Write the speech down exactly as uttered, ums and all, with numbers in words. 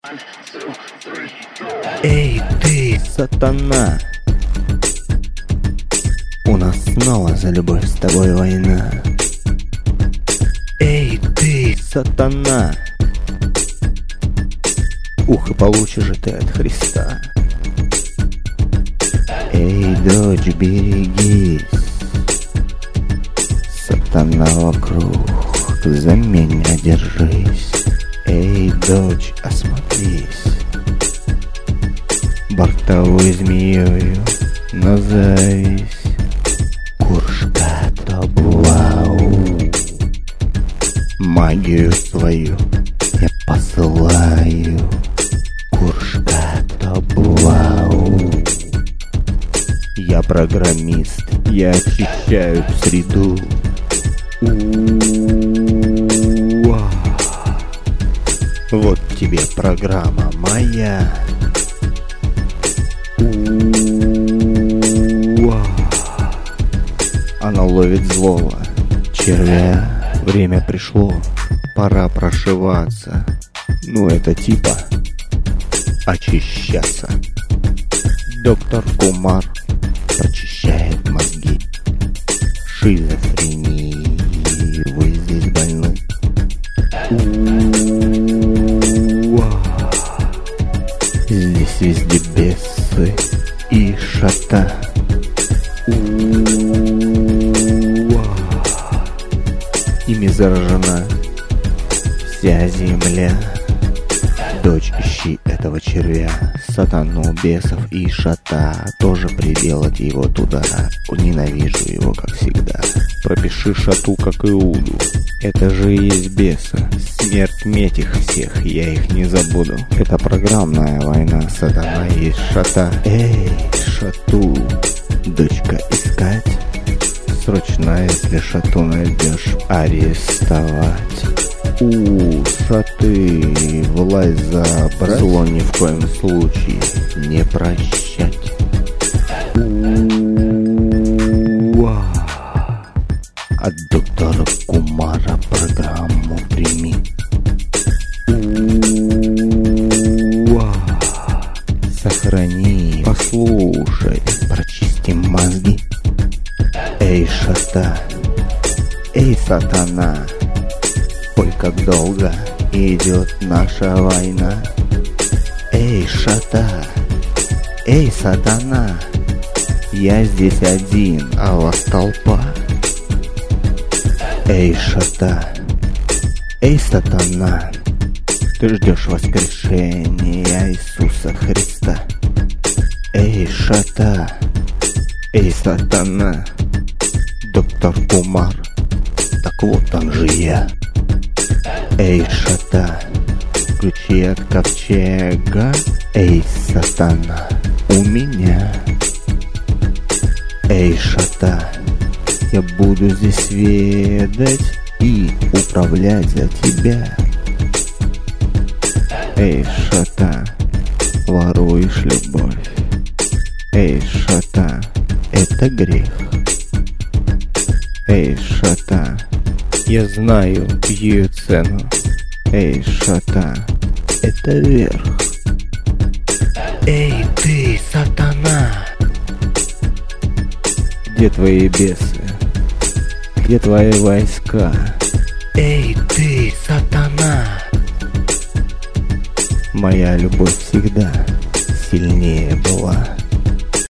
Эй, ты, сатана! У нас снова за любовь с тобой война. Эй, ты, сатана! Ух, и получишь же ты от Христа. Эй, дочь, берегись, сатана вокруг, за меня держись. Эй, дочь, осмотрись, бортовой змеёю назовись. Куршка Тобвау, магию свою я посылаю. Куршка Тобвау, я программист, я очищаю среду. У-у-у-а. Вот тебе программа моя. У-у-у-а. Она ловит злого червя. Время пришло, пора прошиваться. Ну это типа очищаться. Доктор Кумар прочищает мозги. Шизофренией вы здесь больны. У-у-у-а. Здесь везде бесы и шата. У-у-у-а. Ими заражена вся земля. Дочь, ищи этого червя, сатану, бесов и шата. Тоже приделать его туда. Ненавижу его, как всегда. Пропиши шату, как Иуду. Это же и есть бесы. Смерть меть их всех, я их не забуду. Это программная война, сатана и шата. Эй, шату, дочка, искать. Срочно, если шату найдешь, арестовать. У, шаты, власть забрать, зло ни в коем случае не прощать. У-у-у-а. От доктора Кумара программу прими. У-у-у-а. Сохрани, послушай, прочистим мозги. Эй, шата, эй, сатана, ой, как долго идет наша война. Эй, шата, эй, сатана, я здесь один, а вас толпа. Эй, шата, эй, сатана, ты ждешь воскрешения Иисуса Христа. Эй, шата, эй, сатана, доктор Кумар, так вот он же я. Эй, шата, ключи от ковчега. Эй, сатана, у меня. Эй, шата, я буду здесь ведать и управлять за тебя. Эй, шата, воруешь любовь. Эй, шата, это грех. Эй, шата, я знаю ее цену. Эй, шата, это верх. Эй, ты, сатана! Где твои бесы? Где твои войска? Эй, ты, сатана! Моя любовь всегда сильнее была.